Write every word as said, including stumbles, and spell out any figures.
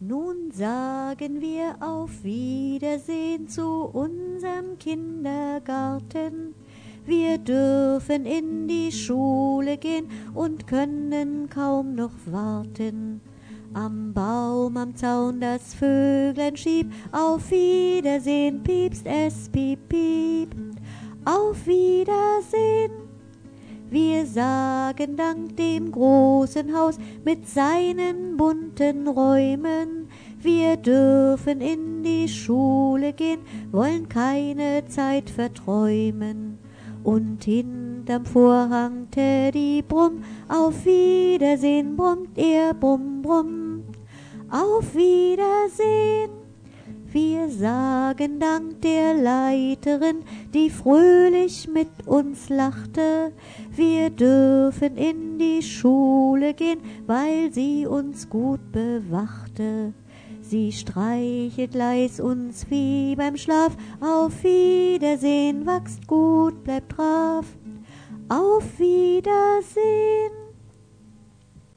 Nun sagen wir auf Wiedersehen zu unserem Kindergarten. Wir dürfen in die Schule gehen und können kaum noch warten. Am Baum, am Zaun das Vöglein schieb, auf Wiedersehen piepst es, piep, piep. Auf Wiedersehen. Wir sagen Dank dem großen Haus mit seinen bunten Räumen. Wir dürfen in die Schule gehen, wollen keine Zeit verträumen. Und hinterm Vorhang Teddy Brumm, auf Wiedersehen brummt er, brumm, brumm. Auf Wiedersehen. Wir sagen Dank der Leiterin, die fröhlich mit uns lachte. Wir dürfen in die Schule gehen, weil sie uns gut bewachte. Sie streichelt leis uns wie beim Schlaf. Auf Wiedersehen, wachst gut, bleibt brav. Auf Wiedersehen.